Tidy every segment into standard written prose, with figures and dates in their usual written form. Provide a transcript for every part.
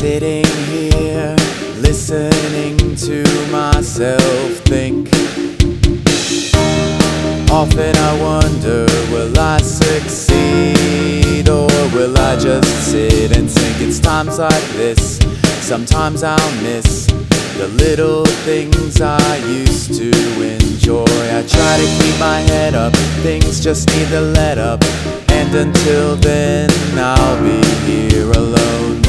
sitting here, listening to myself think. Often I wonder, will I succeed, or will I just sit and sink? It's times like this, sometimes I'll miss the little things I used to enjoy. I try to keep my head up, things just need to let up, and until then I'll be here alone.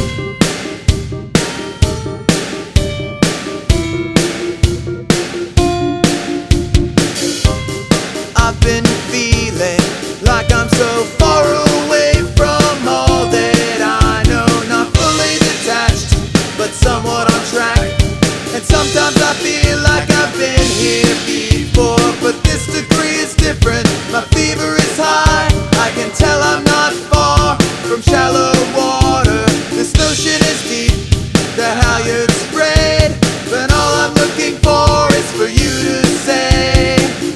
I've been feeling like I'm so far away from all that I know, not fully detached, but somewhat on track. And sometimes I feel like I've been here before, but this degree is different. My fever is high, I can tell I'm not far from shallow water. This ocean is deep, the halyards sprayed, but all I'm looking for is for you to say,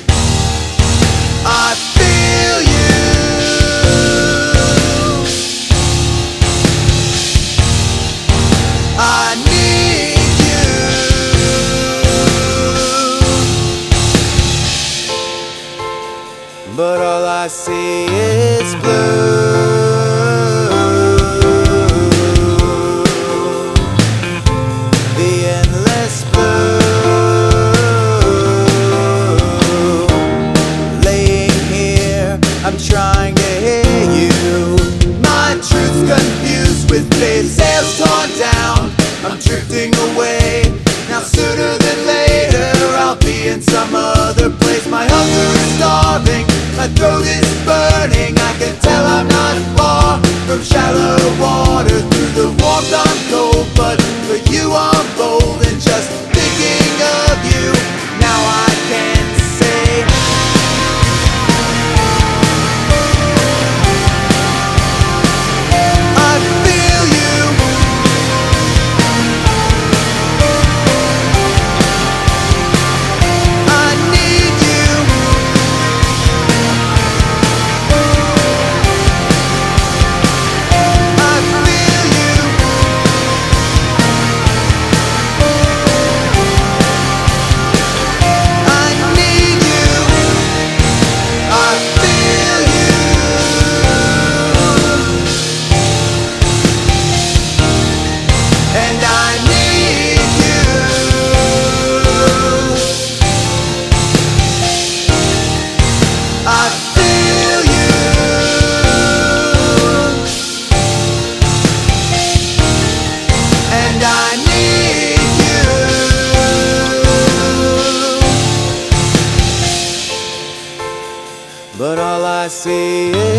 I feel you. I need you. But all I see is blue. The endless blue. Laying here, I'm trying to hear you. My truth's confused with faith, sails torn down. I'm drifting away. Now sooner than later I'll be in some other place. My hunger is starving, my throat is burning. I can tell I'm not far from shallow water. Through the warmth I'm cold, but for you I'm bold. And just thinking of you, now I can say, I feel you. I need you. I feel you. I need you. I feel you. And I need you. I feel you. And I need you. But all I see is